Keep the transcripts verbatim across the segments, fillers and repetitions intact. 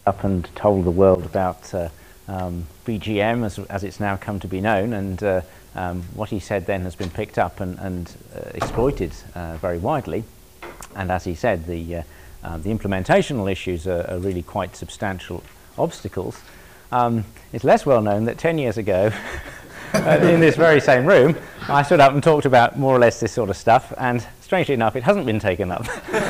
up and told the world about uh, um, B G M as, as it's now come to be known, and uh, um, what he said then has been picked up and, and uh, exploited uh, very widely. And as he said, the, uh, uh, the implementational issues are, are really quite substantial obstacles. Um, it's less well known that ten years ago, uh, in this very same room, I stood up and talked about more or less this sort of stuff, and strangely enough, it hasn't been taken up.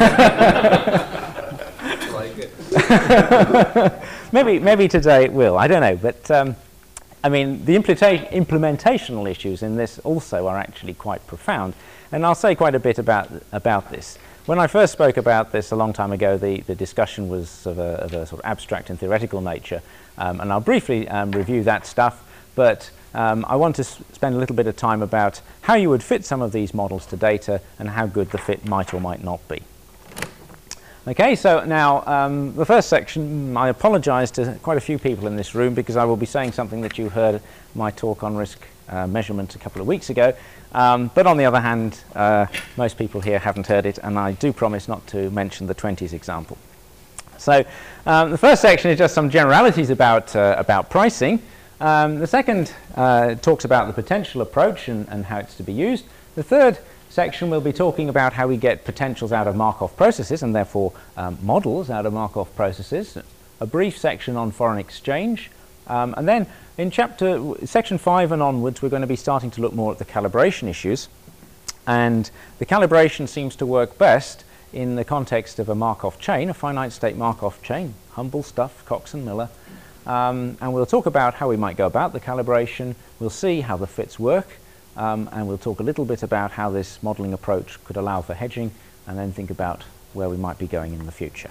Like it. maybe, maybe today it will, I don't know, but um, I mean, the implementa implementational issues in this also are actually quite profound, and I'll say quite a bit about, about this. When I first spoke about this a long time ago, the, the discussion was of a, of a sort of abstract and theoretical nature, um, and I'll briefly um, review that stuff, but um, I want to s spend a little bit of time about how you would fit some of these models to data and how good the fit might or might not be. Okay, so now um, the first section, I apologize to quite a few people in this room because I will be saying something that you heard my talk on risk uh, measurement a couple of weeks ago. Um, but on the other hand, uh, most people here haven't heard it, and I do promise not to mention the twenties example. So um, the first section is just some generalities about, uh, about pricing. Um, the second uh, talks about the potential approach and, and how it's to be used. The third section will be talking about how we get potentials out of Markov processes, and therefore um, models out of Markov processes. A brief section on foreign exchange. Um, and then in chapter section five and onwards, we're going to be starting to look more at the calibration issues. And the calibration seems to work best in the context of a Markov chain, a finite state Markov chain, humble stuff, Cox and Miller. Um, and we'll talk about how we might go about the calibration. We'll see how the fits work. Um, and we'll talk a little bit about how this modeling approach could allow for hedging, and then think about where we might be going in the future.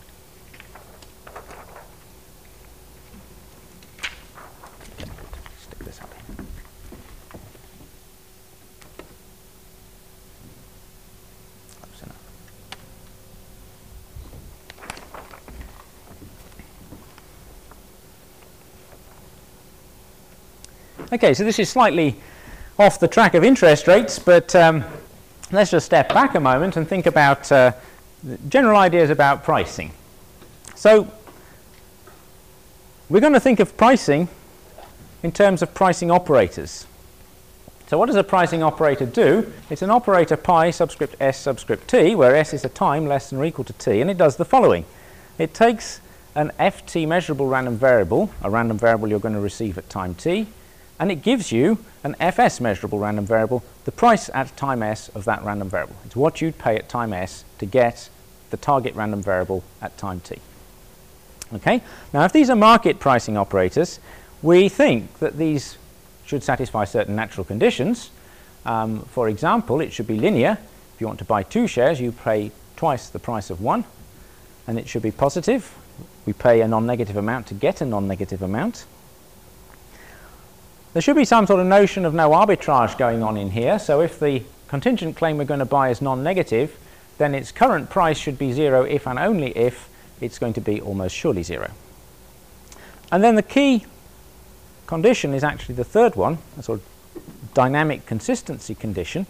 Stick this up here. Close enough. Okay, so this is slightly off the track of interest rates, but um, let's just step back a moment and think about uh, general ideas about pricing. So we're going to think of pricing in terms of pricing operators. So what does a pricing operator do? It's an operator pi subscript s subscript t, where s is a time less than or equal to t, and it does the following. It takes an ft measurable random variable, a random variable you're going to receive at time t, and it gives you an fs measurable random variable, the price at time s of that random variable. It's what you'd pay at time s to get the target random variable at time t. Okay? Now, if these are market pricing operators, we think that these should satisfy certain natural conditions. Um, for example, it should be linear. If you want to buy two shares, you pay twice the price of one, and it should be positive. We pay a non-negative amount to get a non-negative amount. There should be some sort of notion of no arbitrage going on in here. So if the contingent claim we're going to buy is non-negative, then its current price should be zero if and only if it's going to be almost surely zero. And then the key condition is actually the third one, a sort of dynamic consistency condition.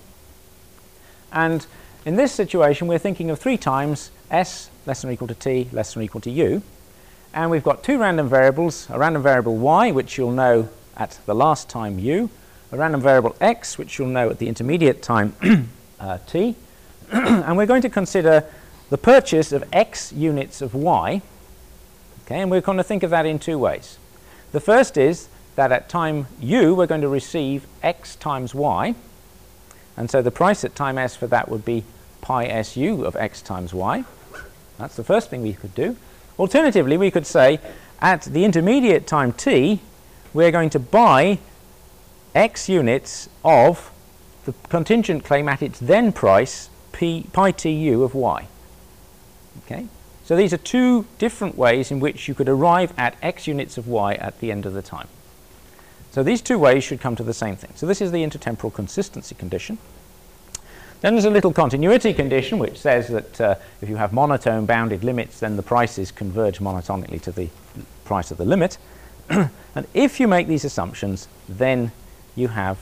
And in this situation, we're thinking of three times s less than or equal to t less than or equal to u. And we've got two random variables, a random variable y, which you'll know at the last time u, a random variable x, which you'll know at the intermediate time uh, t, and we're going to consider the purchase of x units of y, okay, and we're going to think of that in two ways. The first is that at time u, we're going to receive x times y, and so the price at time s for that would be pi su of x times y. That's the first thing we could do. Alternatively, we could say at the intermediate time t, we're going to buy x units of the contingent claim at its then price, p, pi tu of y. Okay? So these are two different ways in which you could arrive at x units of y at the end of the time. So these two ways should come to the same thing. So this is the intertemporal consistency condition. Then there's a little continuity condition which says that uh, if you have monotone bounded limits, then the prices converge monotonically to the price of the limit. And if you make these assumptions, then you have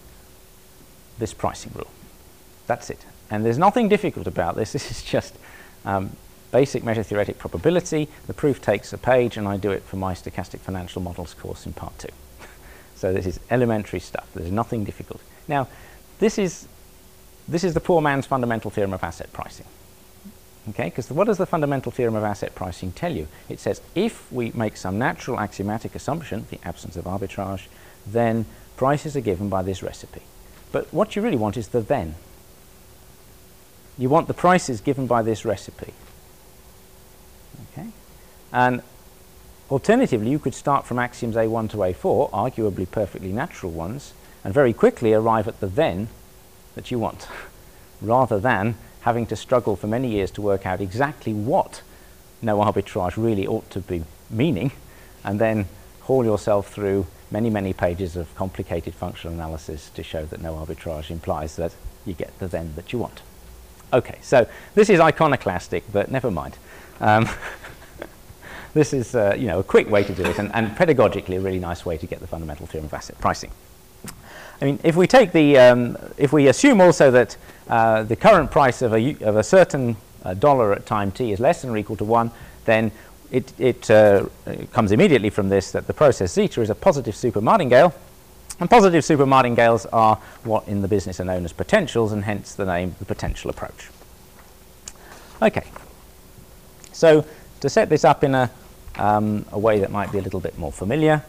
this pricing rule. That's it. And there's nothing difficult about this. This is just um, basic measure theoretic probability. The proof takes a page, and I do it for my stochastic financial models course in part two. So this is elementary stuff. There's nothing difficult. Now, this is, this is the poor man's fundamental theorem of asset pricing. Okay, because what does the fundamental theorem of asset pricing tell you? It says if we make some natural axiomatic assumption, the absence of arbitrage, then prices are given by this recipe. But what you really want is the then. You want the prices given by this recipe. Okay? And alternatively, you could start from axioms A one to A four, arguably perfectly natural ones, and very quickly arrive at the then that you want, rather than having to struggle for many years to work out exactly what no arbitrage really ought to be meaning, and then haul yourself through many, many pages of complicated functional analysis to show that no arbitrage implies that you get the then that you want. Okay, so this is iconoclastic, but never mind. Um, this is uh, you know, a quick way to do it, and, and pedagogically a really nice way to get the fundamental theorem of asset pricing. I mean, if we take the, um, if we assume also that uh, the current price of a, of a certain uh, dollar at time t is less than or equal to one, then it, it, uh, it comes immediately from this that the process zeta is a positive super martingale, and positive super martingales are what in the business are known as potentials, and hence the name the potential approach. Okay, so to set this up in a, um, a way that might be a little bit more familiar,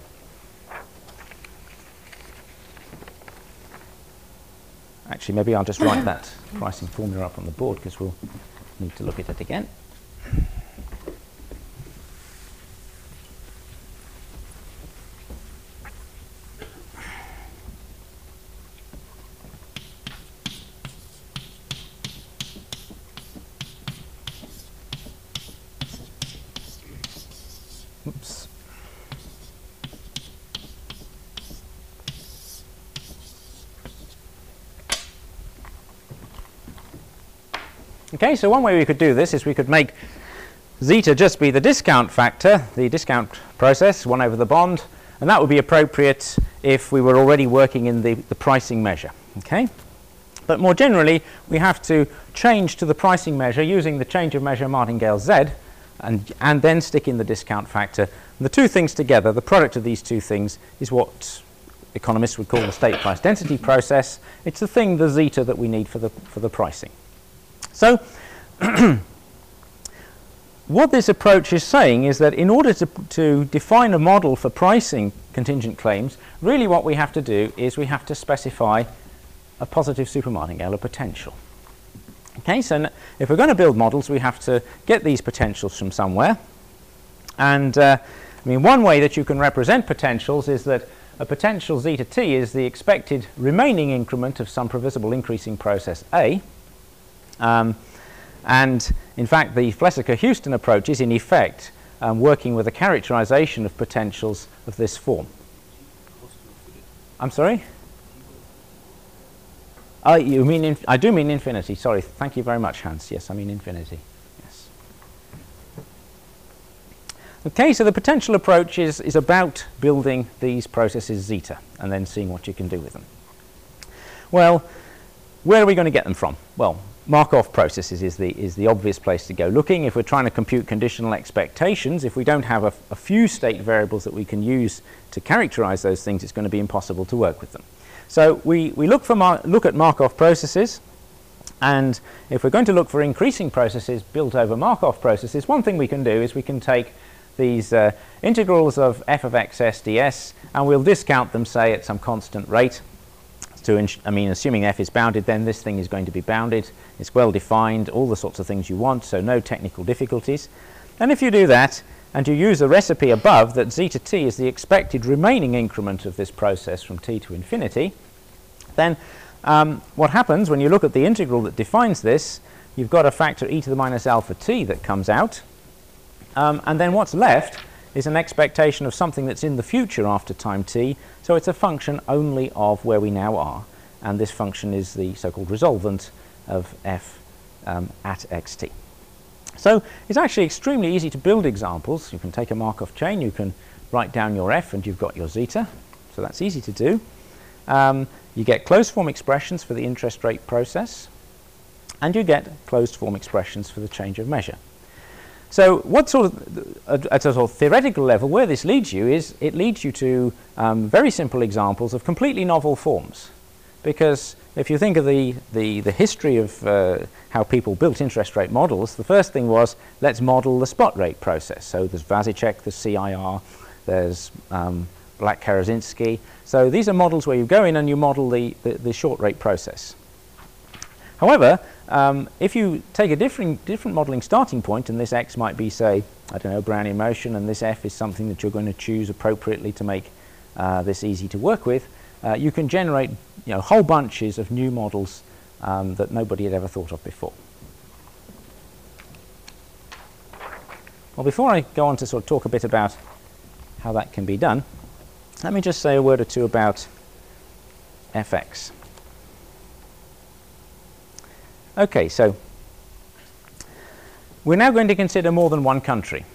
actually, maybe I'll just write that pricing formula up on the board because we'll need to look at it again. Oops. Okay, so one way we could do this is we could make zeta just be the discount factor, the discount process, one over the bond, and that would be appropriate if we were already working in the, the pricing measure. Okay? But more generally, we have to change to the pricing measure using the change of measure martingale z, and, and then stick in the discount factor. And the two things together, the product of these two things, is what economists would call the state price density process. It's the thing, the zeta, that we need for the, for the pricing. So what this approach is saying is that in order to, to define a model for pricing contingent claims, really what we have to do is we have to specify a positive super martingale, a potential. Okay, so if we're going to build models, we have to get these potentials from somewhere. And uh, I mean, one way that you can represent potentials is that a potential zeta t is the expected remaining increment of some previsible increasing process A. Um, and in fact, the Flessiker-Houston approach is in effect um, working with a characterization of potentials of this form. I'm sorry? Oh, you mean inf I do mean infinity. Sorry. Thank you very much, Hans. Yes, I mean infinity. Yes. Okay, so the potential approach is, is about building these processes zeta and then seeing what you can do with them. Well, where are we going to get them from? Well, Markov processes is the, is the obvious place to go looking. If we're trying to compute conditional expectations, if we don't have a, a few state variables that we can use to characterize those things, it's going to be impossible to work with them. So we, we look, for Mar look at Markov processes, and if we're going to look for increasing processes built over Markov processes, one thing we can do is we can take these uh, integrals of f of x s ds, and we'll discount them, say, at some constant rate. To I mean, assuming f is bounded, then this thing is going to be bounded. It's well defined, all the sorts of things you want, so no technical difficulties. And if you do that, and you use the recipe above that zeta t is the expected remaining increment of this process from t to infinity, then um, what happens when you look at the integral that defines this, you've got a factor e to the minus alpha t that comes out, um, and then what's left is an expectation of something that's in the future after time t, so it's a function only of where we now are, and this function is the so-called resolvent of f um, at xt. So it's actually extremely easy to build examples. You can take a Markov chain, you can write down your f, and you've got your zeta, so that's easy to do. Um, you get closed form expressions for the interest rate process, and you get closed form expressions for the change of measure. So what sort of, at, at a sort of theoretical level, where this leads you is it leads you to um, very simple examples of completely novel forms. Because if you think of the, the, the history of uh, how people built interest rate models, the first thing was, let's model the spot rate process. So there's Vasicek, there's C I R, there's um, Black-Karosinski. So these are models where you go in and you model the, the, the short rate process. However, um, if you take a different, different modeling starting point, and this X might be, say, I don't know, Brownian motion, and this F is something that you're going to choose appropriately to make uh, this easy to work with, uh, you can generate you know, whole bunches of new models um, that nobody had ever thought of before. Well, before I go on to sort of talk a bit about how that can be done, let me just say a word or two about F X. Okay, so we're now going to consider more than one country.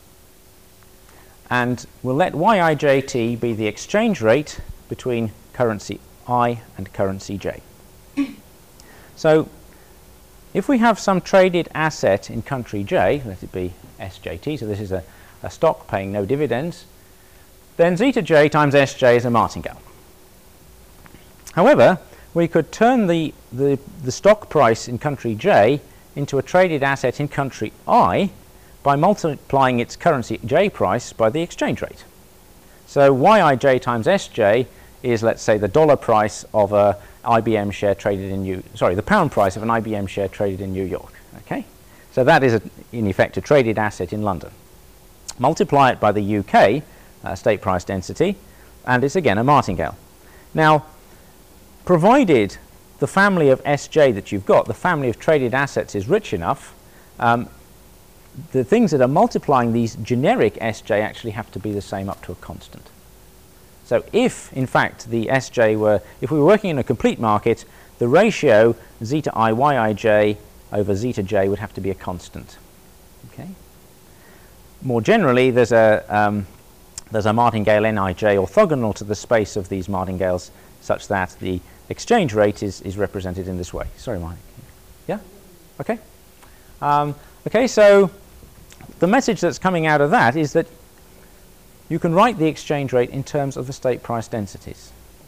And we'll let Y I J T be the exchange rate between currency I and currency J. So if we have some traded asset in country J, let it be S J T, so this is a, a stock paying no dividends, then zeta J times S J is a martingale. However, we could turn the, the, the stock price in country J into a traded asset in country I by multiplying its currency J price by the exchange rate. So Y I J times S J is, let's say, the dollar price of a I B M share traded in New, sorry, the pound price of an I B M share traded in New York. Okay, so that is, a, in effect, a traded asset in London. Multiply it by the U K uh, state price density, and it's again a martingale. Now, provided the family of S J that you've got, the family of traded assets, is rich enough, um, the things that are multiplying these generic S J actually have to be the same up to a constant. So if, in fact, the S J were, if we were working in a complete market, the ratio zeta I Y I J over zeta J would have to be a constant. Okay. More generally, there's a, um, there's a martingale N I J orthogonal to the space of these martingales such that the exchange rate is, is represented in this way. Sorry, Mike. Yeah? Okay. Um, okay, so the message that's coming out of that is that you can write the exchange rate in terms of the state price densities.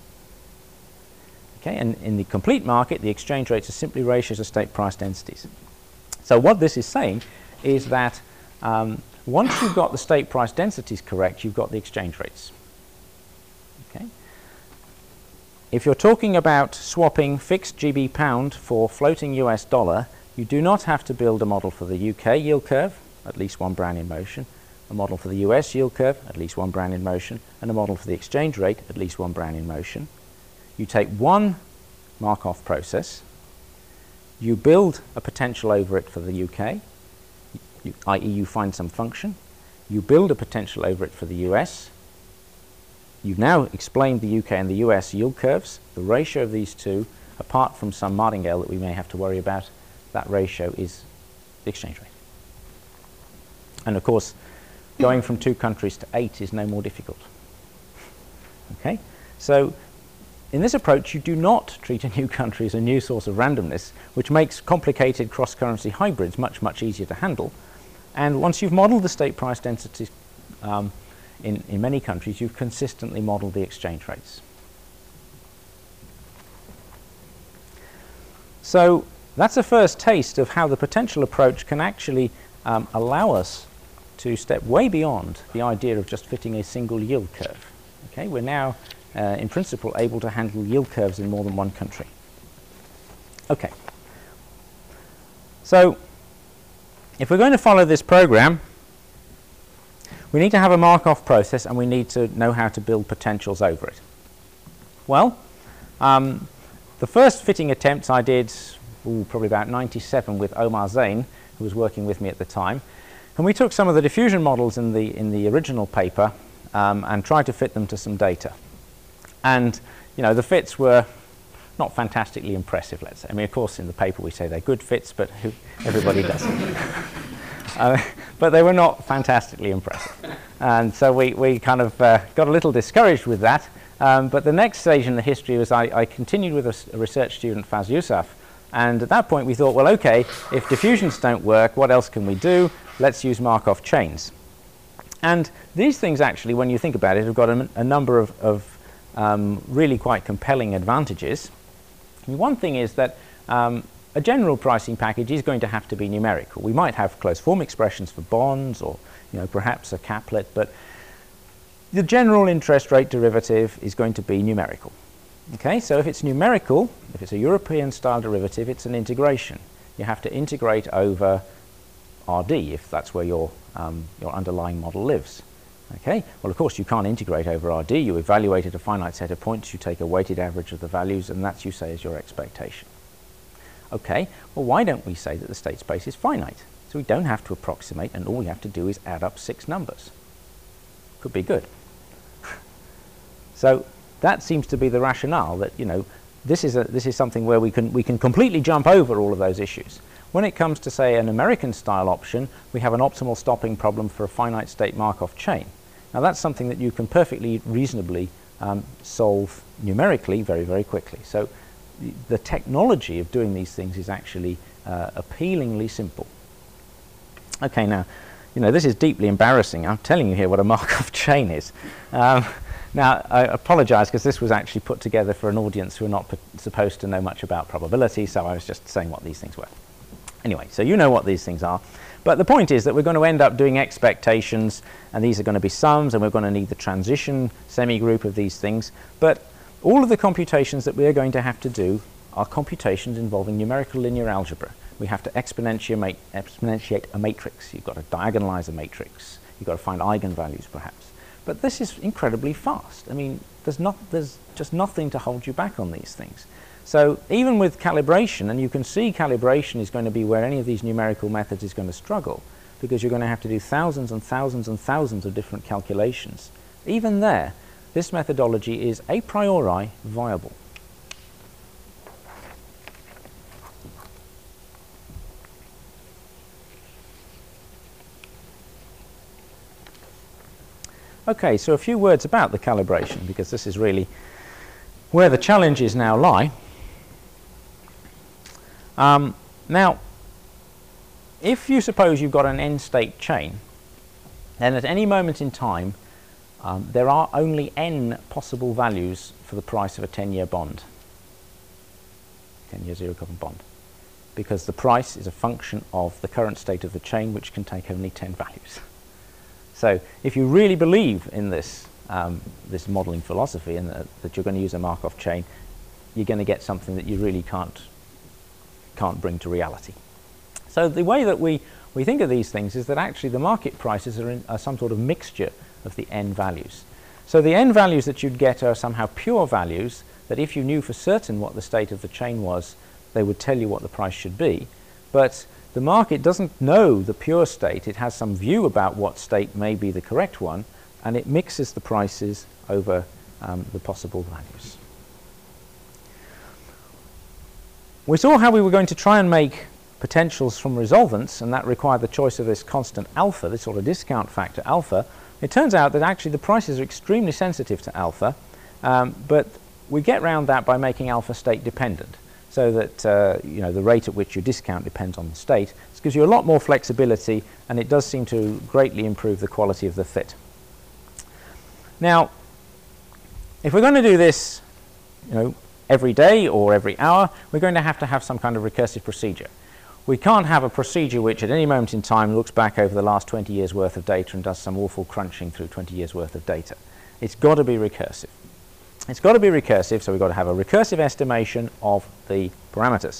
Okay, and in the complete market, the exchange rates are simply ratios of state price densities. So what this is saying is that um, once you've got the state price densities correct, you've got the exchange rates. Okay. If you're talking about swapping fixed G B pound for floating U S dollar, you do not have to build a model for the U K yield curve, at least one Brownian motion, a model for the U S yield curve, at least one Brownian motion, and a model for the exchange rate, at least one Brownian motion. You take one Markov process, you build a potential over it for the U K, that is you find some function, you build a potential over it for the U S. You've now explained the U K and the U S yield curves. The ratio of these two, apart from some martingale that we may have to worry about, that ratio is the exchange rate. And of course, going from two countries to eight is no more difficult. Okay? So in this approach, you do not treat a new country as a new source of randomness, which makes complicated cross-currency hybrids much, much easier to handle. And once you've modeled the state price densities um, in, in many countries, you've consistently modeled the exchange rates. So that's a first taste of how the potential approach can actually um, allow us to step way beyond the idea of just fitting a single yield curve. Okay, we're now, uh, in principle, able to handle yield curves in more than one country. Okay. So if we're going to follow this program, we need to have a Markov process and we need to know how to build potentials over it. Well, um, the first fitting attempts I did ooh, probably about ninety-seven with Omar Zain, who was working with me at the time. And we took some of the diffusion models in the, in the original paper um, and tried to fit them to some data. And, you know, the fits were not fantastically impressive, let's say. I mean, of course, in the paper we say they're good fits, but who, everybody doesn't. uh, but they were not fantastically impressive. And so we, we kind of uh, got a little discouraged with that. Um, but the next stage in the history was I, I continued with a, a research student, Faz Yousaf, And at that point we thought, well, okay, if diffusions don't work, what else can we do? Let's use Markov chains. And these things actually, when you think about it, have got a, a number of, of um, really quite compelling advantages. And one thing is that um, a general pricing package is going to have to be numerical. We might have closed form expressions for bonds, or you know, perhaps a caplet, but the general interest rate derivative is going to be numerical. Okay, so if it's numerical, if it's a European style derivative, it's an integration. You have to integrate over R D if that's where your, um, your underlying model lives. Okay, well of course you can't integrate over R D. You evaluate at a finite set of points, you take a weighted average of the values, and that's, you say, is your expectation. Okay, well why don't we say that the state space is finite? So we don't have to approximate, and all we have to do is add up six numbers. Could be good. So that seems to be the rationale, that you know this is a, this is something where we can we can completely jump over all of those issues. When it comes to, say, an American style option, we have an optimal stopping problem for a finite state Markov chain. Now that's something that you can perfectly reasonably um, solve numerically very very quickly. So the, the technology of doing these things is actually uh, appealingly simple. Okay, now you know this is deeply embarrassing. I'm telling you here what a Markov chain is. Um, Now, I apologize because this was actually put together for an audience who are not supposed to know much about probability, so I was just saying what these things were. Anyway, so you know what these things are. But the point is that we're going to end up doing expectations, and these are going to be sums, and we're going to need the transition semigroup of these things. But all of the computations that we are going to have to do are computations involving numerical linear algebra. We have to exponentiate, exponentiate a matrix. You've got to diagonalize a matrix. You've got to find eigenvalues, perhaps. But this is incredibly fast. I mean, there's, not, there's just nothing to hold you back on these things. So even with calibration, and you can see calibration is going to be where any of these numerical methods is going to struggle, because you're going to have to do thousands and thousands and thousands of different calculations. Even there, this methodology is a priori viable. Okay, so a few words about the calibration, because this is really where the challenges now lie. Um, now, if you suppose you've got an n-state chain, then at any moment in time, um, there are only n possible values for the price of a ten-year bond, ten-year zero-carbon bond, because the price is a function of the current state of the chain, which can take only ten values. So if you really believe in this, um, this modeling philosophy, and that, that you're going to use a Markov chain, you're going to get something that you really can't, can't bring to reality. So the way that we, we think of these things is that actually the market prices are, in, are some sort of mixture of the n values. So the n values that you'd get are somehow pure values that if you knew for certain what the state of the chain was, they would tell you what the price should be. But the market doesn't know the pure state. It has some view about what state may be the correct one, and it mixes the prices over um, the possible values. We saw how we were going to try and make potentials from resolvents, and that required the choice of this constant alpha, this sort of discount factor alpha. It turns out that actually the prices are extremely sensitive to alpha, um, but we get around that by making alpha state dependent, so that uh, you know, the rate at which you discount depends on the state. This gives you a lot more flexibility, and it does seem to greatly improve the quality of the fit. Now, if we're going to do this you know, every day or every hour, we're going to have to have some kind of recursive procedure. We can't have a procedure which at any moment in time looks back over the last twenty years worth of data and does some awful crunching through twenty years worth of data. It's got to be recursive. It's got to be recursive, so we've got to have a recursive estimation of the parameters.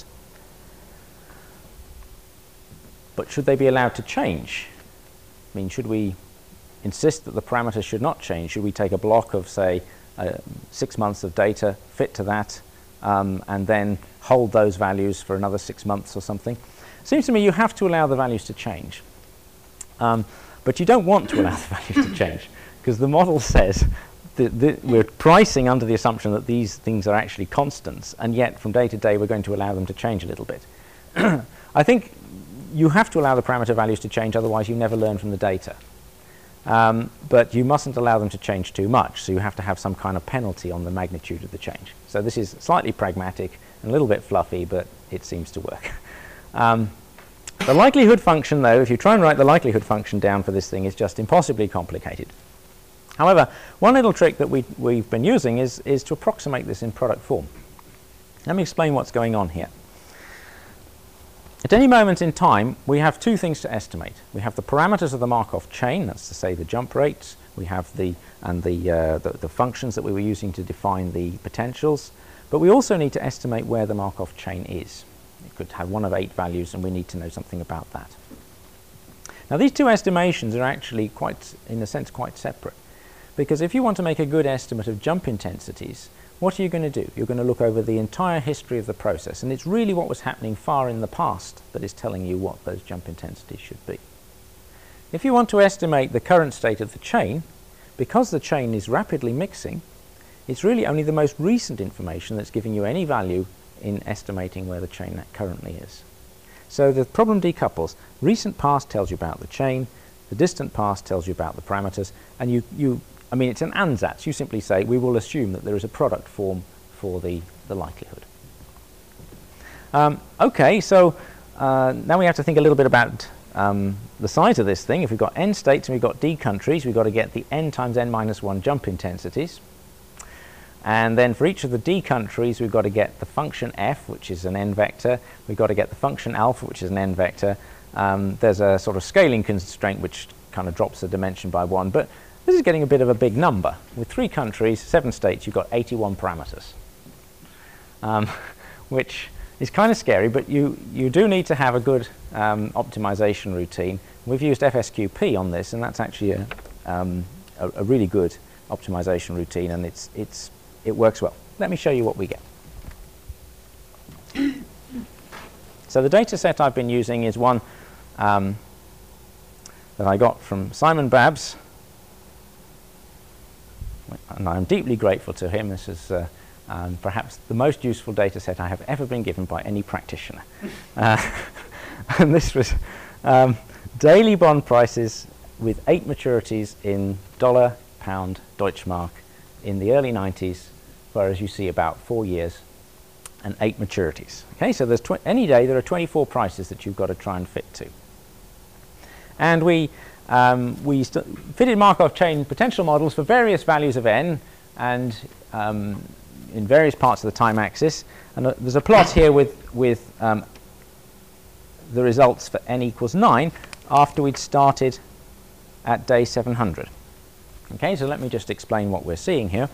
But should they be allowed to change? I mean, should we insist that the parameters should not change? Should we take a block of, say, uh, six months of data, fit to that, um, and then hold those values for another six months or something? It seems to me you have to allow the values to change. Um, but you don't want to allow the values to change, because the model says The, the, we're pricing under the assumption that these things are actually constants, and yet from day to day we're going to allow them to change a little bit. I think you have to allow the parameter values to change, otherwise you never learn from the data. Um, but you mustn't allow them to change too much, so you have to have some kind of penalty on the magnitude of the change. So this is slightly pragmatic and a little bit fluffy, but it seems to work. Um, the likelihood function, though, if you try and write the likelihood function down for this thing, is just impossibly complicated. However, one little trick that we, we've been using is, is to approximate this in product form. Let me explain what's going on here. At any moment in time, we have two things to estimate. We have the parameters of the Markov chain, that's to say the jump rates, we have the, and the, uh, the, the functions that we were using to define the potentials, but we also need to estimate where the Markov chain is. It could have one of eight values, and we need to know something about that. Now, these two estimations are actually quite, in a sense, quite separate, because if you want to make a good estimate of jump intensities, what are you going to do? You're going to look over the entire history of the process, and it's really what was happening far in the past that is telling you what those jump intensities should be. If you want to estimate the current state of the chain, because the chain is rapidly mixing, it's really only the most recent information that's giving you any value in estimating where the chain currently is. So the problem decouples. Recent past tells you about the chain, the distant past tells you about the parameters, and you, you I mean, it's an ansatz. You simply say, we will assume that there is a product form for the, the likelihood. Um, okay, so uh, now we have to think a little bit about um, the size of this thing. If we've got n states and we've got d countries, we've got to get the n times n minus one jump intensities. And then for each of the d countries, we've got to get the function f, which is an n vector. We've got to get the function alpha, which is an n vector. Um, there's a sort of scaling constraint which kind of drops the dimension by one. But this is getting a bit of a big number. With three countries, seven states, you've got eighty-one parameters, um, which is kind of scary, but you, you do need to have a good um, optimization routine. We've used F S Q P on this, and that's actually a, um, a, a really good optimization routine, and it's, it's, it works well. Let me show you what we get. So the data set I've been using is one um, that I got from Simon Babs, and I'm deeply grateful to him. This is uh, um, perhaps the most useful data set I have ever been given by any practitioner. uh, and this was um, daily bond prices with eight maturities in dollar, pound, Deutschmark in the early nineties, whereas you see about four years and eight maturities. Okay, so there's tw any day there are twenty-four prices that you've got to try and fit to. And we Um, we fitted Markov chain potential models for various values of n and um, in various parts of the time axis. And uh, there's a plot here with, with um, the results for n equals nine after we'd started at day seven hundred. Okay, so let me just explain what we're seeing here.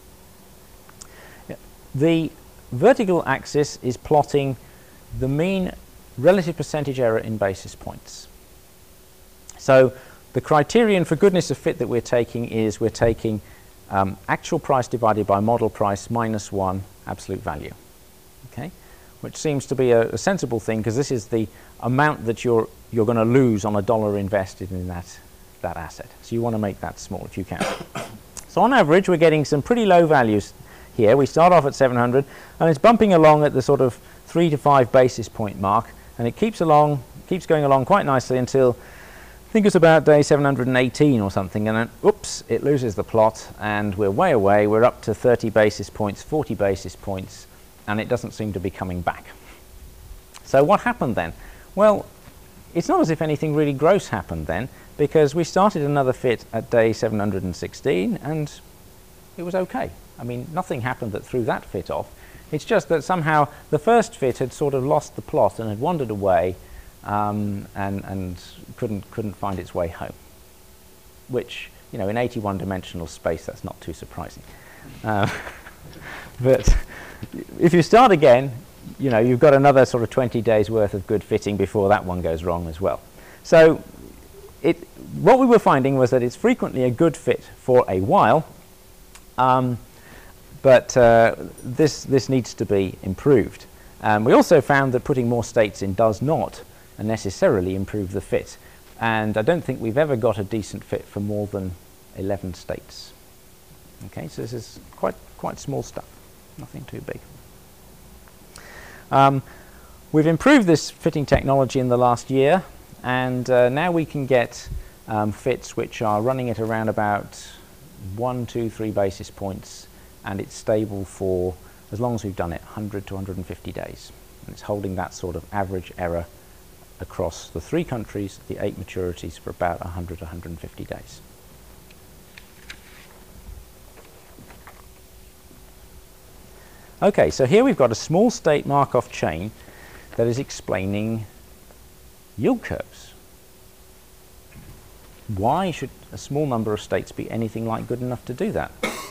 The vertical axis is plotting the mean relative percentage error in basis points. So the criterion for goodness of fit that we're taking is we're taking um, actual price divided by model price minus one absolute value, okay? Which seems to be a, a sensible thing, because this is the amount that you're, you're going to lose on a dollar invested in that, that asset. So you want to make that small if you can. So on average, we're getting some pretty low values here. We start off at seven hundred, and it's bumping along at the sort of three to five basis point mark, and it keeps along, keeps going along quite nicely until I think it's about day seven hundred eighteen or something, and then oops, it loses the plot, and we're way away. We're up to thirty basis points, forty basis points, and it doesn't seem to be coming back. So what happened then? Well, it's not as if anything really gross happened then, because we started another fit at day seven hundred sixteen, and it was okay. I mean, nothing happened that threw that fit off. It's just that somehow the first fit had sort of lost the plot and had wandered away, um, and, and couldn't, couldn't find its way home. Which, you know, in eighty-one dimensional space, that's not too surprising. Uh, but if you start again, you know, you've got another sort of twenty days worth of good fitting before that one goes wrong as well. So it, what we were finding was that it's frequently a good fit for a while, um, but uh, this, this needs to be improved. Um, we also found that putting more states in does not necessarily improve the fit, and I don't think we've ever got a decent fit for more than eleven states. Okay, so this is quite, quite small stuff, nothing too big. Um, we've improved this fitting technology in the last year, and uh, now we can get um, fits which are running at around about one, two, three basis points, and it's stable for as long as we've done it, one hundred to one hundred fifty days. And it's holding that sort of average error across the three countries, the eight maturities, for about one hundred, one hundred fifty days. Okay, so here we've got a small state Markov chain that is explaining yield curves. Why should a small number of states be anything like good enough to do that?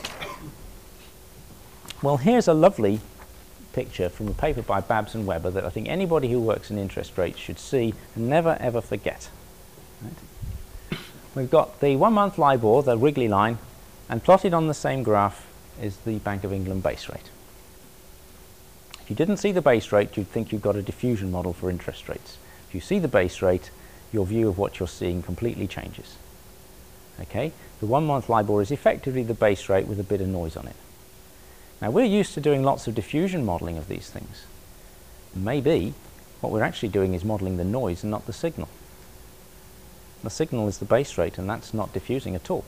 Well, here's a lovely picture from a paper by Babs and Weber that I think anybody who works in interest rates should see and never ever forget. Right? We've got the one-month LIBOR, the wiggly line, and plotted on the same graph is the Bank of England base rate. If you didn't see the base rate, you'd think you've got a diffusion model for interest rates. If you see the base rate, your view of what you're seeing completely changes. Okay? The one-month LIBOR is effectively the base rate with a bit of noise on it. Now, we're used to doing lots of diffusion modeling of these things. Maybe what we're actually doing is modeling the noise and not the signal. The signal is the base rate, and that's not diffusing at all.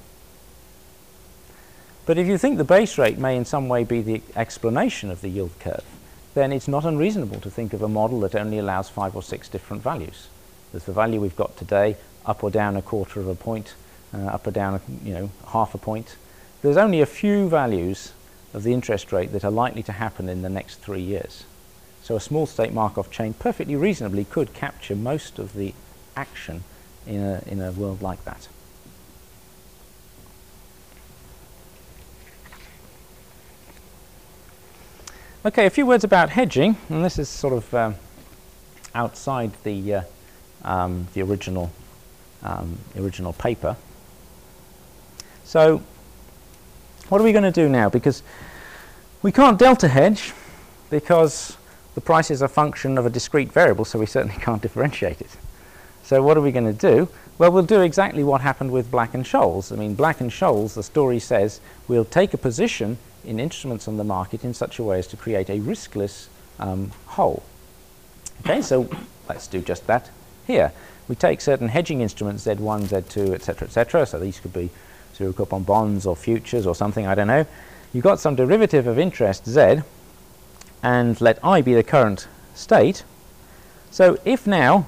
But if you think the base rate may in some way be the explanation of the yield curve, then it's not unreasonable to think of a model that only allows five or six different values. There's the value we've got today, up or down a quarter of a point, uh, up or down, a, you know, half a point. There's only a few values of the interest rate that are likely to happen in the next three years. So a small state Markov chain perfectly reasonably could capture most of the action in a, in a world like that. Okay, a few words about hedging, and this is sort of um, outside the, uh, um, the original, um, original paper. So what are we going to do now? Because we can't delta hedge because the price is a function of a discrete variable, so we certainly can't differentiate it. So what are we going to do? Well, we'll do exactly what happened with Black and Scholes. I mean, Black and Scholes, the story says, we'll take a position in instruments on the market in such a way as to create a riskless um, whole. Okay, so let's do just that here. We take certain hedging instruments, Z one, Z two, et cetera, et cetera. So these could be zero coupon bonds or futures or something, I don't know. You've got some derivative of interest, Z, and let I be the current state. So if now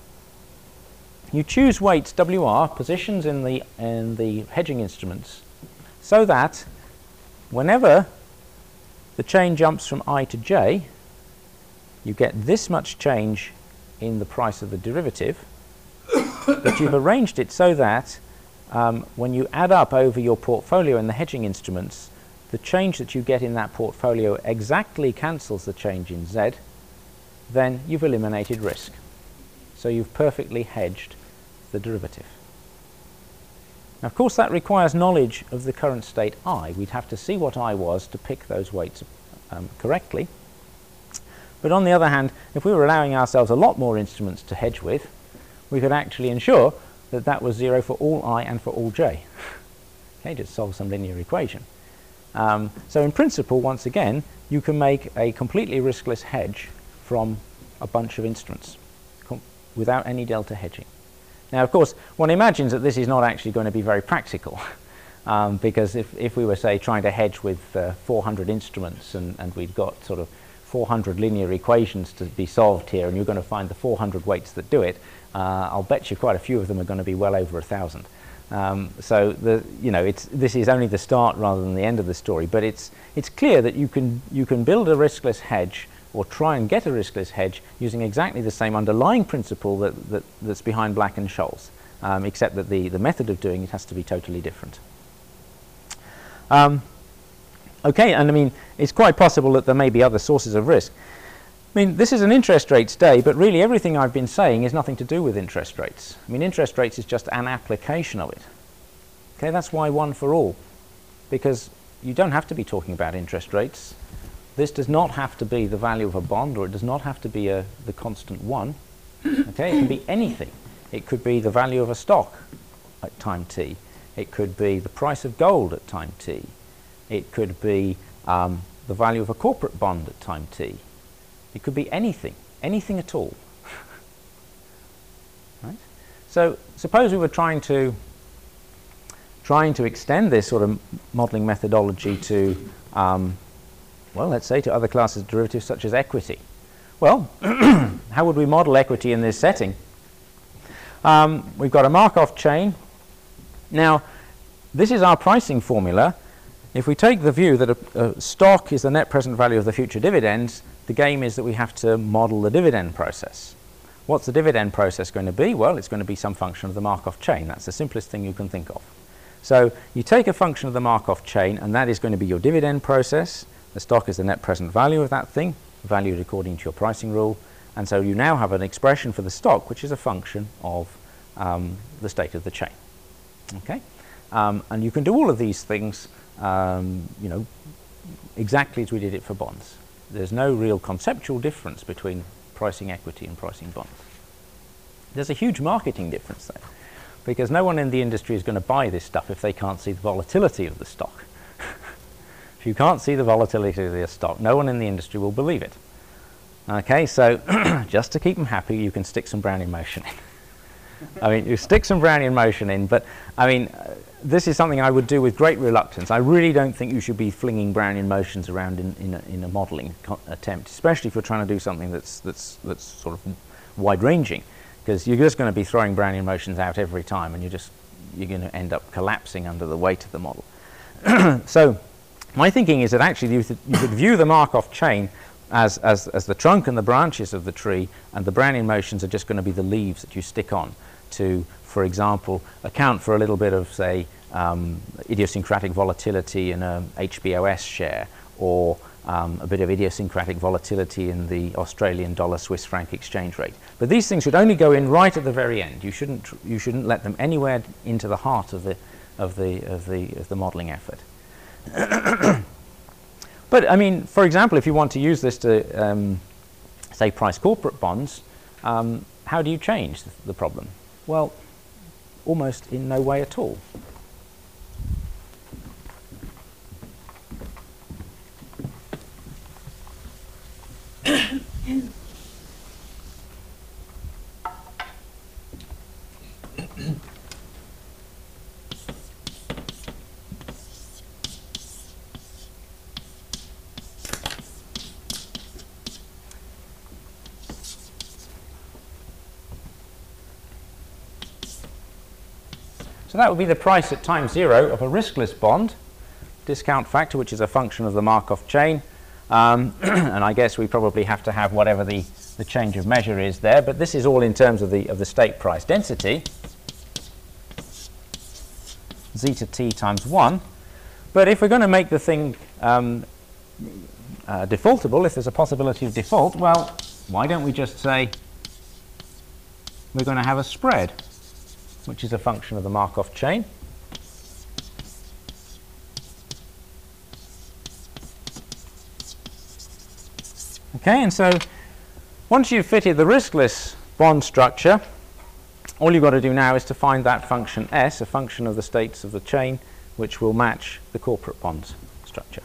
you choose weights W R, positions in the, in the hedging instruments, so that whenever the chain jumps from I to J, you get this much change in the price of the derivative, but you've arranged it so that um, when you add up over your portfolio in the hedging instruments, the change that you get in that portfolio exactly cancels the change in Z, then you've eliminated risk. So you've perfectly hedged the derivative. Now, of course, that requires knowledge of the current state I. We'd have to see what I was to pick those weights um, correctly. But on the other hand, if we were allowing ourselves a lot more instruments to hedge with, we could actually ensure that that was zero for all I and for all J. Okay, just solve some linear equation. Um, so in principle, once again, you can make a completely riskless hedge from a bunch of instruments without any delta hedging. Now, of course, one imagines that this is not actually going to be very practical, um, because if, if we were, say, trying to hedge with uh, four hundred instruments and, and we'd got sort of four hundred linear equations to be solved here, and you're going to find the four hundred weights that do it, uh, I'll bet you quite a few of them are going to be well over a thousand. Um, so the, you know, it's, this is only the start rather than the end of the story, but it's, it's clear that you can, you can build a riskless hedge or try and get a riskless hedge using exactly the same underlying principle that, that, that's behind Black and Scholes, um, except that the, the method of doing it has to be totally different. Um, okay, and I mean, it's quite possible that there may be other sources of risk. I mean, this is an interest rates day, but really everything I've been saying is nothing to do with interest rates. I mean, interest rates is just an application of it. Okay, that's why one for all, because you don't have to be talking about interest rates. This does not have to be the value of a bond, or it does not have to be a, the constant one. Okay, it can be anything. It could be the value of a stock at time t. It could be the price of gold at time t. It could be um, the value of a corporate bond at time t. It could be anything, anything at all. Right? So suppose we were trying to trying to extend this sort of modeling methodology to um, well, let's say to other classes of derivatives such as equity. Well, how would we model equity in this setting? Um, we've got a Markov chain. Now, this is our pricing formula. If we take the view that a, a stock is the net present value of the future dividends, the game is that we have to model the dividend process. What's the dividend process going to be? Well, it's going to be some function of the Markov chain. That's the simplest thing you can think of. So you take a function of the Markov chain, and that is going to be your dividend process. The stock is the net present value of that thing, valued according to your pricing rule. And so you now have an expression for the stock, which is a function of um, the state of the chain. Okay? Um, and you can do all of these things, um, you know, exactly as we did it for bonds. There's no real conceptual difference between pricing equity and pricing bonds. There's a huge marketing difference there, because no one in the industry is going to buy this stuff if they can't see the volatility of the stock. If you can't see the volatility of the stock, no one in the industry will believe it. Okay, so just to keep them happy, you can stick some Brownian motion in. I mean, you stick some Brownian motion in, but I mean, uh, this is something I would do with great reluctance. I really don't think you should be flinging Brownian motions around in, in a, in a modeling attempt, especially if you're trying to do something that's, that's, that's sort of wide-ranging, because you're just going to be throwing Brownian motions out every time, and you're just you're going to end up collapsing under the weight of the model. So my thinking is that actually you, th you could view the Markov chain as, as, as the trunk and the branches of the tree, and the Brownian motions are just going to be the leaves that you stick on to, for example, account for a little bit of, say, um, idiosyncratic volatility in a H B O S share, or um, a bit of idiosyncratic volatility in the Australian dollar Swiss franc exchange rate. But these things should only go in right at the very end. You shouldn't, tr you shouldn't let them anywhere into the heart of the, of the, of the, of the modeling effort. But, I mean, for example, if you want to use this to, um, say, price corporate bonds, um, how do you change the, the problem? Well, almost in no way at all. So that would be the price at time zero of a riskless bond, discount factor, which is a function of the Markov chain. Um, and I guess we probably have to have whatever the, the change of measure is there, but this is all in terms of the, of the state price density, zeta t times one. But if we're going to make the thing um, uh, defaultable, if there's a possibility of default, well, why don't we just say we're going to have a spread, which is a function of the Markov chain. Okay, and so once you've fitted the riskless bond structure, all you've got to do now is to find that function S, a function of the states of the chain, which will match the corporate bonds structure.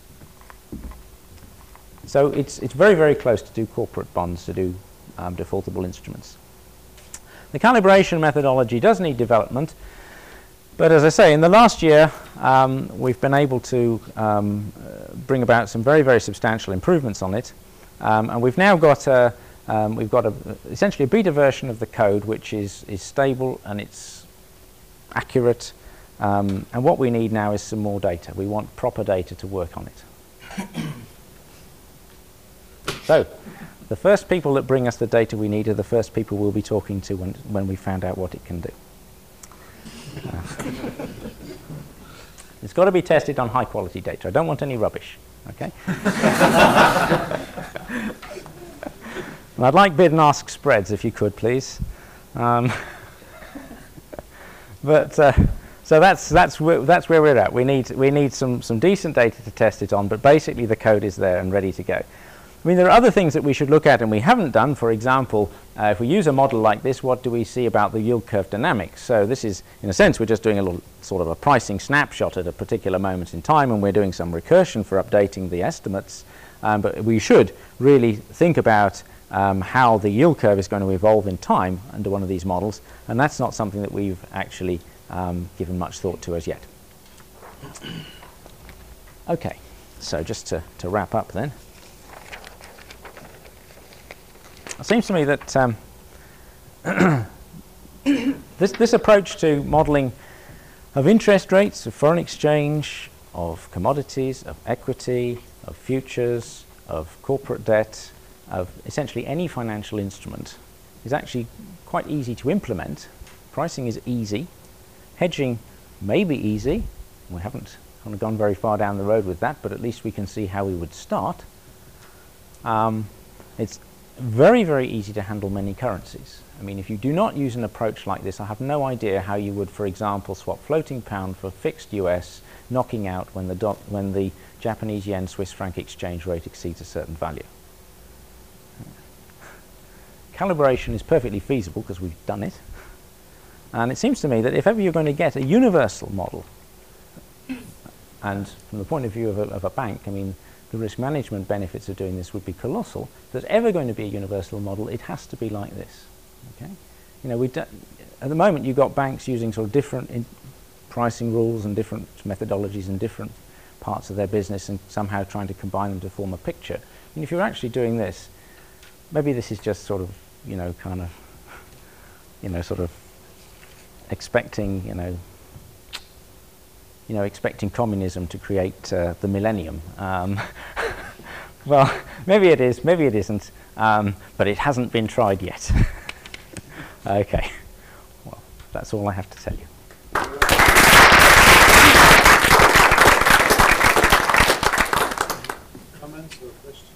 So it's, it's very, very close to do corporate bonds, to do um, defaultable instruments. The calibration methodology does need development, but as I say, in the last year um, we've been able to um, uh, bring about some very, very substantial improvements on it, um, and we've now got a, um, we've got a, essentially a beta version of the code which is, is stable and it's accurate, um, and what we need now is some more data. We want proper data to work on it. So the first people that bring us the data we need are the first people we'll be talking to when, when we found out what it can do. Uh, it's got to be tested on high quality data. I don't want any rubbish, okay? And I'd like bid and ask spreads if you could, please. Um, but uh, so that's that's where, that's where we're at. We need we need some some decent data to test it on, but basically the code is there and ready to go. I mean, there are other things that we should look at and we haven't done. For example, uh, if we use a model like this, what do we see about the yield curve dynamics? So this is, in a sense, we're just doing a little sort of a pricing snapshot at a particular moment in time, and we're doing some recursion for updating the estimates. Um, but we should really think about um, how the yield curve is going to evolve in time under one of these models, and that's not something that we've actually um, given much thought to as yet. Okay, so just to, to wrap up then. it seems to me that um, this, this approach to modelling of interest rates, of foreign exchange, of commodities, of equity, of futures, of corporate debt, of essentially any financial instrument is actually quite easy to implement. Pricing is easy. Hedging may be easy. We haven't kind of gone very far down the road with that, but at least we can see how we would start. Um, it's very, very easy to handle many currencies. I mean, if you do not use an approach like this, I have no idea how you would, for example, swap floating pound for fixed U S, knocking out when the, dot, when the Japanese yen Swiss franc exchange rate exceeds a certain value. Calibration is perfectly feasible because we've done it. And it seems to me that if ever you're going to get a universal model, and from the point of view of a, of a bank, I mean, the risk management benefits of doing this would be colossal. If there's ever going to be a universal model, it has to be like this. Okay? You know, we at the moment you've got banks using sort of different in pricing rules and different methodologies in different parts of their business and somehow trying to combine them to form a picture. I mean, if you're actually doing this, maybe this is just sort of, you know, kind of, you know, sort of expecting, you know, you know, expecting communism to create uh, the millennium. Um, well, maybe it is, maybe it isn't, um, but it hasn't been tried yet. Okay, well, that's all I have to tell you. Comments or questions?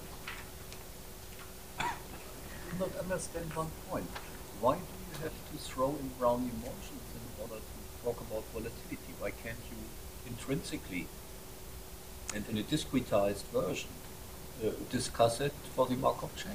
I do not understand one point. Why do you have to throw in Brownian motions in order to talk about volatility? Why can't you intrinsically and in a discretized version uh, discuss it for the Markov chain?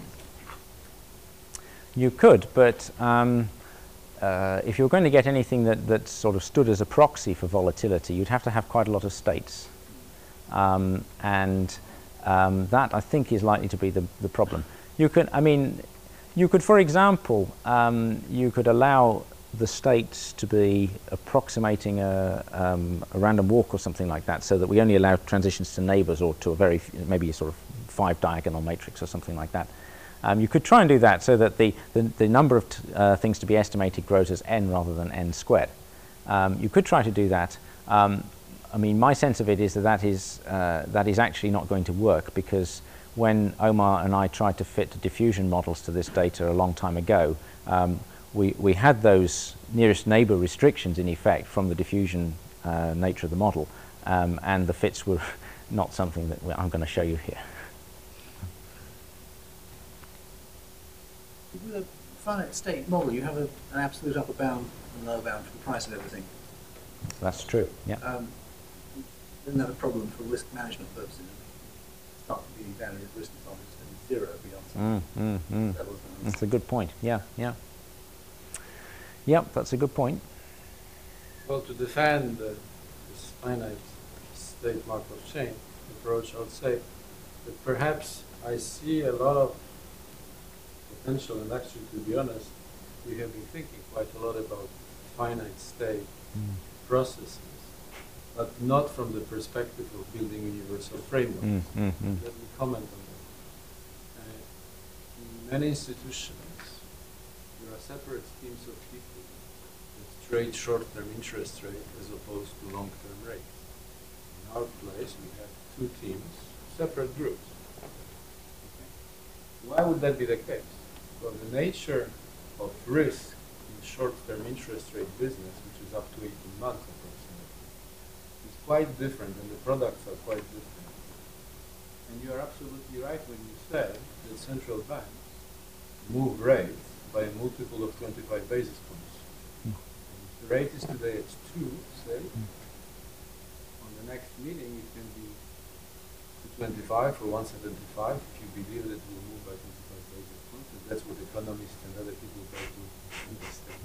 You could, but um, uh, if you're going to get anything that, that sort of stood as a proxy for volatility, you'd have to have quite a lot of states. Um, and um, that, I think, is likely to be the, the problem. You could, I mean, you could, for example, um, you could allow the states to be approximating a, um, a random walk or something like that, so that we only allow transitions to neighbors or to a very, maybe a sort of five diagonal matrix or something like that. Um, you could try and do that so that the, the, the number of t uh, things to be estimated grows as n rather than n squared. Um, you could try to do that. Um, I mean, my sense of it is that that is, uh, that is actually not going to work, because when Omar and I tried to fit diffusion models to this data a long time ago, um, we, we had those nearest neighbor restrictions in effect from the diffusion uh, nature of the model, um, and the fits were not something that I'm going to show you here. With a finite state model, you have a, an absolute upper bound and lower bound for the price of everything. That's true, yeah. Um, isn't that a problem for risk management purposes? Start to be value of risk defaults and zero beyond some Mm, mm, mm. levels. That's a good point, yeah, yeah. Yep, that's a good point. Well, to defend uh, this finite state Markov chain approach, I would say that perhaps I see a lot of potential, and actually, to be honest, we have been thinking quite a lot about finite state Mm. processes, but not from the perspective of building universal frameworks. Mm, mm, mm. Let me comment on that. Uh, in many institutions, there are separate teams of people that trade short-term interest rate as opposed to long-term rates. In our place, we have two teams, separate groups. Okay. Why would that be the case? Well, the nature of risk in short-term interest rate business, which is up to eighteen months approximately, is quite different, and the products are quite different. And you are absolutely right when you say that central banks move rates by a multiple of twenty-five basis points. Mm. And if the rate is today at two, say, mm. on the next meeting it can be two twenty-five or one seventy-five if you believe that it will move by twenty-five basis points, and that's what economists and other people try to understand.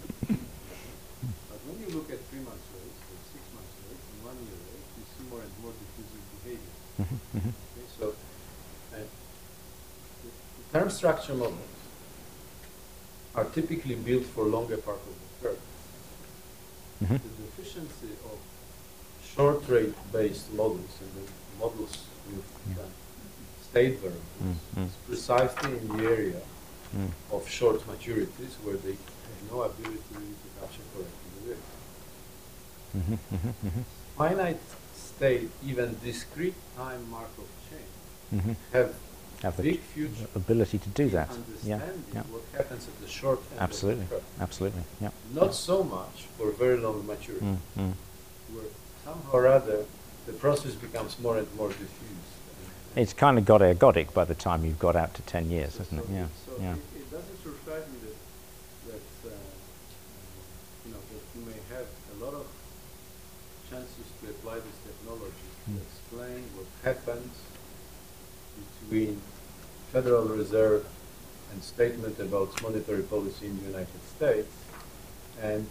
But when you look at three months rates, or six months rates, and one year rates, you see more and more diffusive behavior. Mm-hmm. Okay, so uh, the, the term structure models are typically built for longer part of the curve. Mm-hmm. The deficiency of short rate based models and the models with uh, state variables mm-hmm. is precisely in the area mm. of short maturities where they have no ability really to capture correctly the risk. Mhm, mhm, mhm, Finite state, even discrete time Markov chain, mhm. have Have the big future ability to do in that. Yeah, understanding yeah. what happens at the short end Absolutely, of the curve. absolutely. Yeah. Not so much for very long maturity, Mm, mm. where somehow or other the process becomes more and more diffuse. It's kind of got ergodic by the time you've got out to ten years, So- hasn't it? so Yeah, So yeah. it, it doesn't surprise me that, that uh, you know, that you may have a lot of chances to apply this technology to Mm. explain what happens between Federal Reserve and statement about monetary policy in the United States and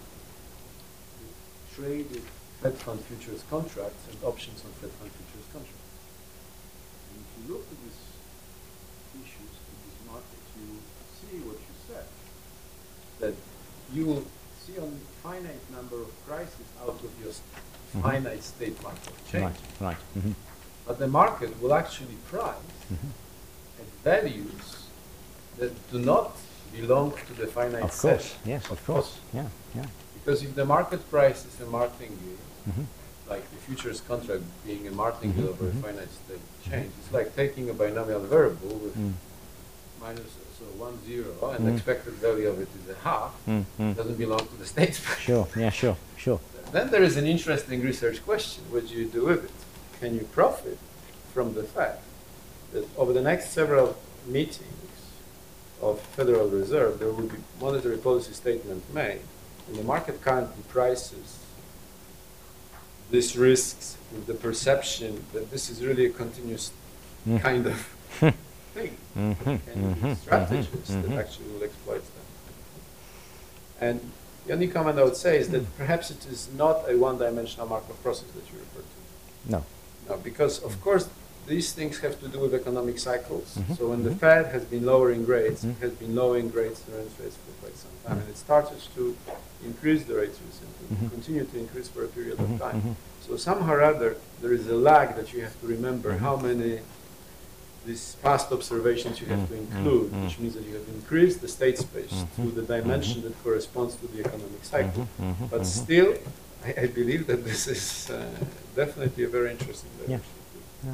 traded Fed Fund futures contracts and options on Fed Fund futures contracts. And if you look at these issues, at these markets, you see what you said, that you will see only finite number of prices out of your Mhm. finite state market chain. Right, right. Mhm, But the market will actually price mhm. at values that do not belong to the finite Of course, set. yes, Of of course. Yeah, yeah. Because if the market price is a martingale, Mhm, like the futures contract being a martingale Mhm, over mhm. a finite state change, it's like taking a binomial variable with mm, minus so one zero and Mm. the expected value of it is a half, mm, mm. it doesn't belong to the state space. Sure, yeah, sure, sure. Then there is an interesting research question. What do you do with it? Can you profit from the fact that over the next several meetings of Federal Reserve, there will be monetary policy statement made, and the market currently prices these risks with the perception that this is really a continuous Mm. kind of thing. Mhm, Can you mhm, use strategies mhm, that mhm. actually will exploit them? And the only comment I would say is that perhaps it is not a one-dimensional Markov process that you refer to. No. No, because of course these things have to do with economic cycles. Mhm, So when the mhm. Fed has been lowering rates, Mhm. it has been lowering rates and rates for quite some time, and it started to increase the rates recently, Mhm. continue to increase for a period Mhm, of time. mhm. So somehow or other, there is a lag that you have to remember Mhm. how many these past observations you have to Mhm, include, mhm. which means that you have increased the state space Mhm, to the dimension that corresponds to the economic cycle. Mhm, mhm, But mhm. still, I, I believe that this is uh, definitely a very interesting Yeah. direction. Yeah.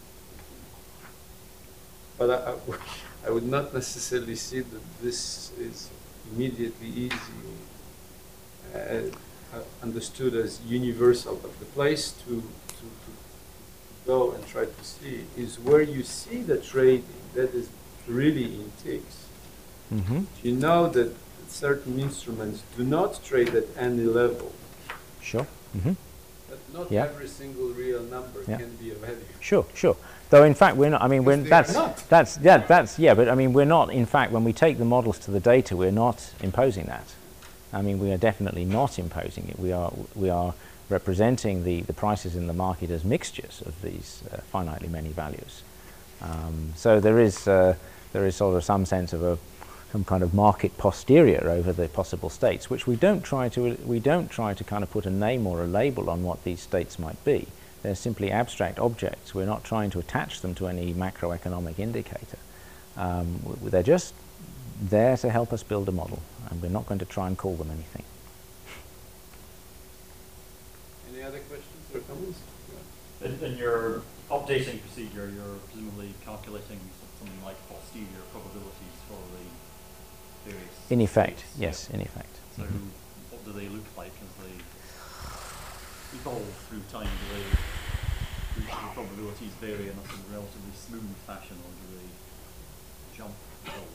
But I, I w- I would not necessarily see that this is immediately easy, uh, uh, understood as universal. But the place to, to, to go and try to see is where you see the trading that is really in ticks. Mhm. You know that certain instruments do not trade at any level, Sure. Mhm. but not Yeah. every single real number Yeah. can be a value. Sure, sure. Though in fact we're not. I mean, Because we're, they that's are not. that's yeah, that's yeah. But I mean, we're not. In fact, when we take the models to the data, we're not imposing that. I mean, we are definitely not imposing it. We are we are representing the the prices in the market as mixtures of these uh, finitely many values. Um, so there is uh, there is sort of some sense of a some kind of market posterior over the possible states, which we don't try to we don't try to kind of put a name or a label on what these states might be. They're simply abstract objects. We're not trying to attach them to any macroeconomic indicator. Um, w- they're just there to help us build a model, and we're not going to try and call them anything. Any other questions or comments? In, in your updating procedure, you're presumably calculating something like posterior probabilities for the various In effect, states. yes, in effect. So Mhm. what do they look like as they evolve through time? Do they, do the probabilities vary in a sort of relatively smooth fashion, or do they jump at all?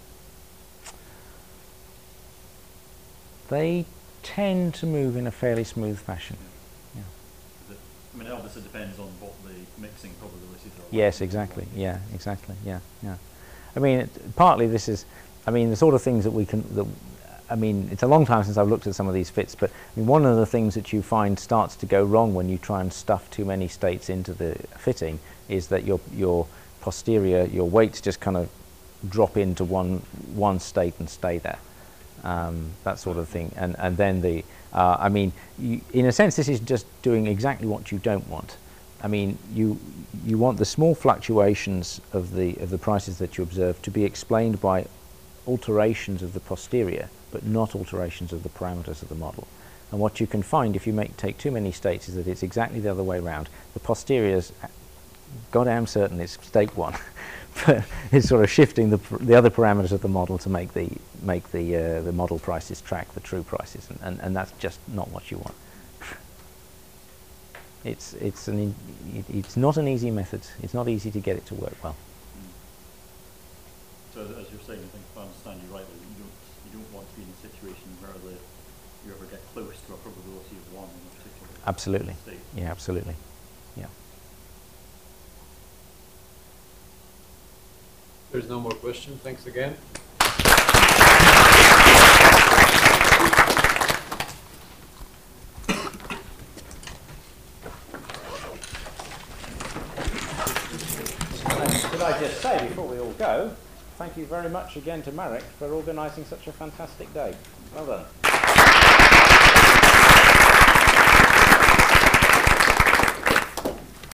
They tend to move in a fairly smooth fashion. Yeah. Is it, I mean, it obviously depends on what the mixing probabilities are. Yes, exactly. Yeah, exactly. Yeah, yeah. I mean, it, partly this is, I mean, the sort of things that we can, that, I mean, it's a long time since I've looked at some of these fits, but I mean, one of the things that you find starts to go wrong when you try and stuff too many states into the fitting is that your your posterior, your weights just kind of drop into one one state and stay there. Um, that sort of thing, and and then the, uh, I mean, you, in a sense, this is just doing exactly what you don't want. I mean, you you want the small fluctuations of the of the prices that you observe to be explained by alterations of the posterior, but not alterations of the parameters of the model. And what you can find if you make, take too many states is that it's exactly the other way around. The posterior's goddamn certain it's state one, but it's sort of shifting the, the other parameters of the model to make the, make the, uh, the model prices track the true prices, and, and, and that's just not what you want. It's, it's, an in, it, it's not an easy method. It's not easy to get it to work well. So as you're saying, I think if I understand you rightly, you don't, you don't want to be in a situation where the, you ever get close to a probability of one in a particular Absolutely. state. Yeah, absolutely. Yeah. There's no more question. Thanks again. Could I just say, before we all go, thank you very much again to Marek for organising such a fantastic day. Well done.